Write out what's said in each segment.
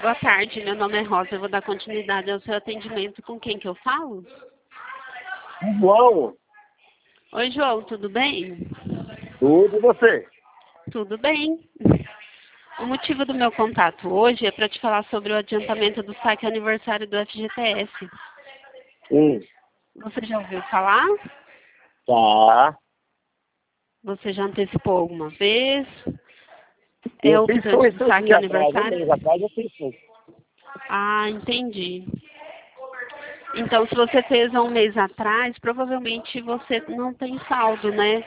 Boa tarde, meu nome é Rosa, eu vou dar continuidade ao seu atendimento. Com quem que eu falo? João, Oi, João, tudo bem? tudo e você? Tudo bem. O motivo do meu contato hoje é para te falar sobre o adiantamento do saque aniversário do FGTS. Hum, Você já ouviu falar? tá. Você já antecipou alguma vez? É Eu o fiz optante do esses saque dias atrás, um aniversário? mês atrás eu fiz sim. Ah, entendi. Então, se você fez há um mês atrás, provavelmente você não tem saldo, né?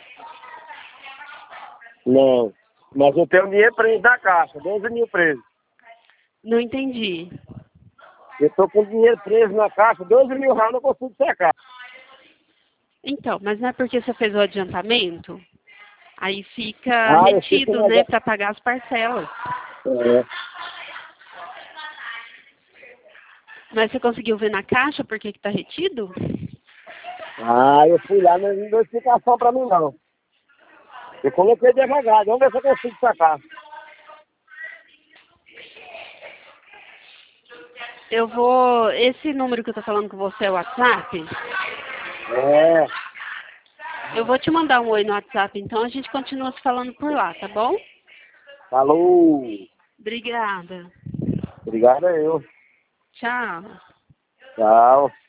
Não, mas eu tenho dinheiro preso na caixa, 12 mil presos. Não entendi. Eu tô com dinheiro preso na caixa, 12 mil reais, não consigo sacar. Então, mas não é porque você fez o adiantamento? Aí fica Ah, eu fiz um retido, né, negócio. para pagar as parcelas. É. Mas você conseguiu ver na caixa por que está retido? Ah, eu fui lá, mas não deu explicação pra mim não. Eu coloquei devagar, vamos ver se eu consigo sacar. Eu vou... Esse número que eu tô falando com você é o WhatsApp? É, Eu vou te mandar um oi no WhatsApp, então a gente continua se falando por lá, tá bom? falou. Obrigada. Obrigado a eu. Tchau. Tchau.